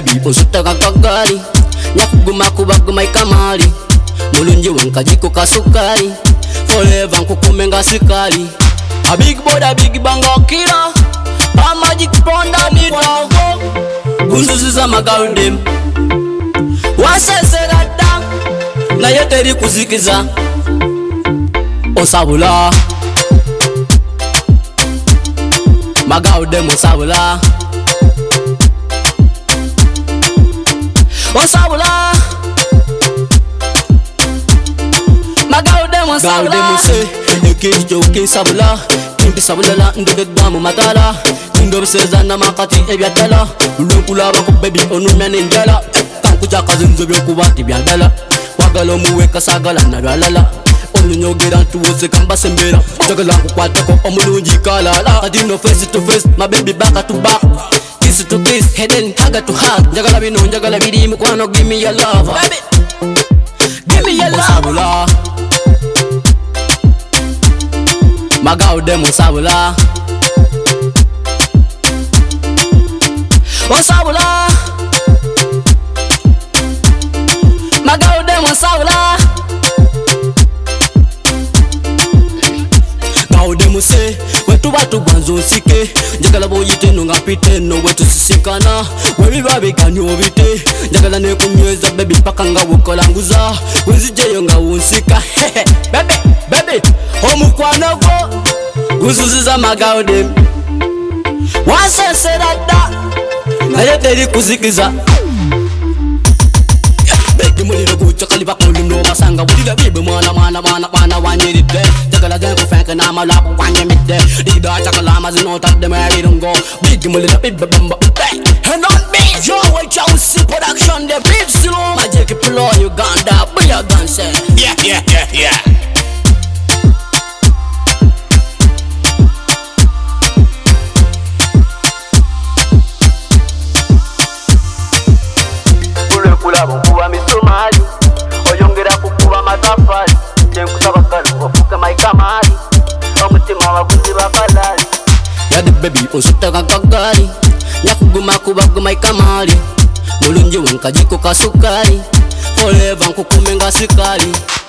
baby osutaka kagali nyakuguma kubaguma ikamali mulungi wankajiko kasukali forever nkukumenga sikali a big boy a big banga killer a magic ponda nito kunzuziza magaldem waseserada na yeteri kuzikiza osabula magaldem osabula osabula magaldem osabula ekijo kisabula kimbi sabula ndode damu matala ndo sezana makati ebyadala lukulaba ku baby onumyane njala kankuja kazinzo byokubati byadala wagalo muweka sagala na lala onyogera tuwose kamba sembera jagala kukwata ko omulungi kalala adino face to face my baby back to back kiss to kiss head and hug to hug jagala bino jagala biri mukwano give me your love baby give me your love sabula magaude musabula osabula magaude musabula gaude muse wetu batu gwanzo sike njagala boyite no ngapite no wetu sisikana webi babiganyo bite njagala ne kumyeza baby paka nga wokolanguza wenzijeyo nga wunsika baby omukwana go guzuziza magaude waseserada na yeteri kuzikiza begi muliro gucha kaliba kulino basanga bulira bibe mwana wanyiride jagala zangu fenka na malapu wanyemide dida chakala mazino takde merirungo begi mulira bibe bamba and on me yo we chausi production the beat slow magic flow Uganda buya dance yeah Kuba misumali oyongera kukuba matafali tenkusaba kalu ofuka maikamali omutima waguzi bakalali yadi baby osutaka kagali nyakuguma kubaguma ikamali mulungi wankajiko kasukali forever nkukumenga sikali